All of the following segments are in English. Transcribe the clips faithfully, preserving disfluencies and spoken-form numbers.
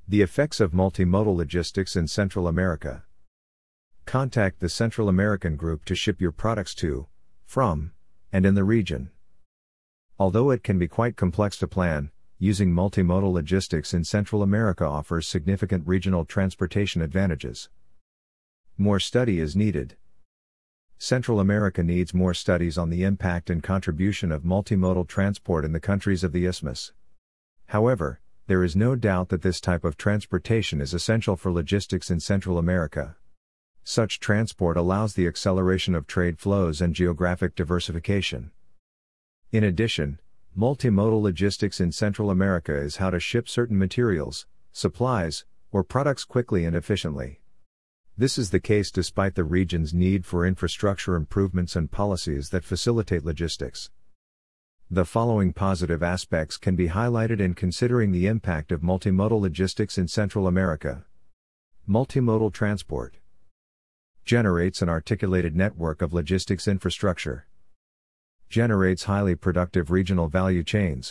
The effects of multimodal logistics in Central America. Contact the Central American Group to ship your products to, from, and in the region. Although it can be quite complex to plan, using multimodal logistics in Central America offers significant regional transportation advantages. More study is needed. Central America needs more studies on the impact and contribution of multimodal transport in the countries of the Isthmus. However, there is no doubt that this type of transportation is essential for logistics in Central America. Such transport allows the acceleration of trade flows and geographic diversification. In addition, multimodal logistics in Central America is how to ship certain materials, supplies, or products quickly and efficiently. This is the case despite the region's need for infrastructure improvements and policies that facilitate logistics. The following positive aspects can be highlighted in considering the impact of multimodal logistics in Central America. Multimodal transport generates an articulated network of logistics infrastructure, generates highly productive regional value chains,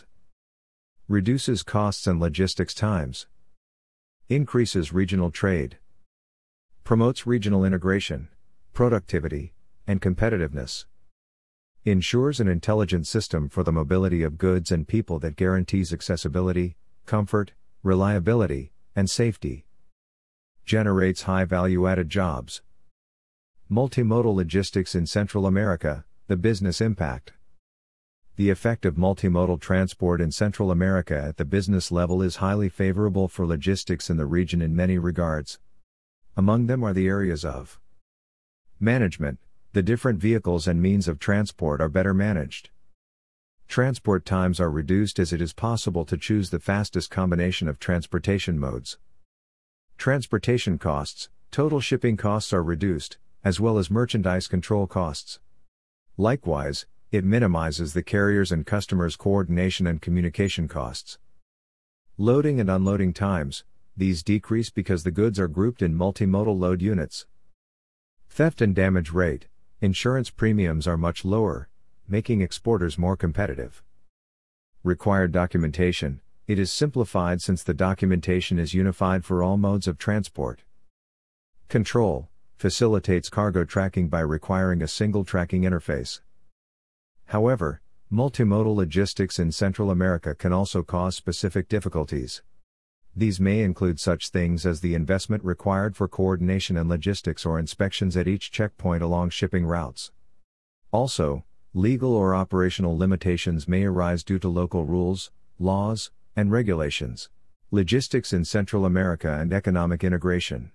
reduces costs and logistics times, increases regional trade, promotes regional integration, productivity, and competitiveness, ensures an intelligent system for the mobility of goods and people that guarantees accessibility, comfort, reliability, and safety, generates high value-added jobs. Multimodal logistics in Central America, the business impact. The effect of multimodal transport in Central America at the business level is highly favorable for logistics in the region in many regards. Among them are the areas of management. The different vehicles and means of transport are better managed. Transport times are reduced as it is possible to choose the fastest combination of transportation modes. Transportation costs, total shipping costs are reduced, as well as merchandise control costs. Likewise, it minimizes the carriers' and customers' coordination and communication costs. Loading and unloading times, these decrease because the goods are grouped in multimodal load units. Theft and damage rate. Insurance premiums are much lower, making exporters more competitive. Required documentation. It is simplified since the documentation is unified for all modes of transport. Control. Facilitates cargo tracking by requiring a single tracking interface. However, multimodal logistics in Central America can also cause specific difficulties. These may include such things as the investment required for coordination and logistics or inspections at each checkpoint along shipping routes. Also, legal or operational limitations may arise due to local rules, laws, and regulations. Logistics in Central America and economic integration.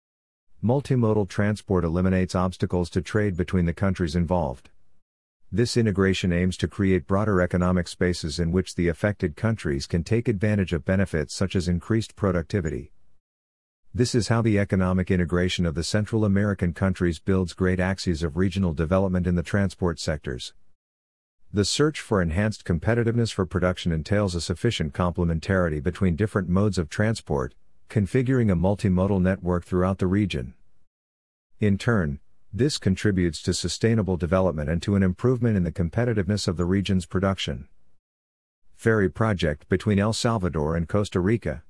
Multimodal transport eliminates obstacles to trade between the countries involved. This integration aims to create broader economic spaces in which the affected countries can take advantage of benefits such as increased productivity. This is how the economic integration of the Central American countries builds great axes of regional development in the transport sectors. The search for enhanced competitiveness for production entails a sufficient complementarity between different modes of transport, configuring a multimodal network throughout the region. In turn, this contributes to sustainable development and to an improvement in the competitiveness of the region's production. Ferry project between El Salvador and Costa Rica.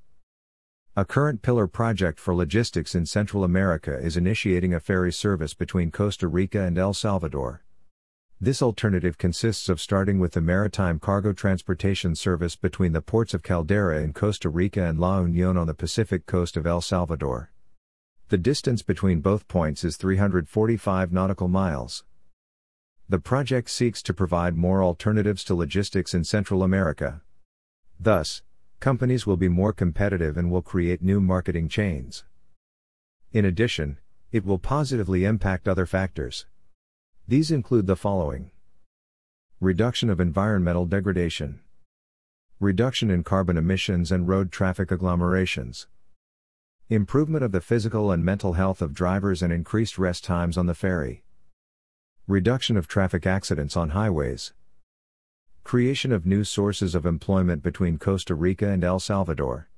A current pillar project for logistics in Central America is initiating a ferry service between Costa Rica and El Salvador. This alternative consists of starting with the maritime cargo transportation service between the ports of Caldera in Costa Rica and La Unión on the Pacific coast of El Salvador. The distance between both points is three hundred forty-five nautical miles. The project seeks to provide more alternatives to logistics in Central America. Thus, companies will be more competitive and will create new marketing chains. In addition, it will positively impact other factors. These include the following: reduction of environmental degradation, reduction in carbon emissions and road traffic agglomerations, improvement of the physical and mental health of drivers and increased rest times on the ferry, reduction of traffic accidents on highways, creation of new sources of employment between Costa Rica and El Salvador.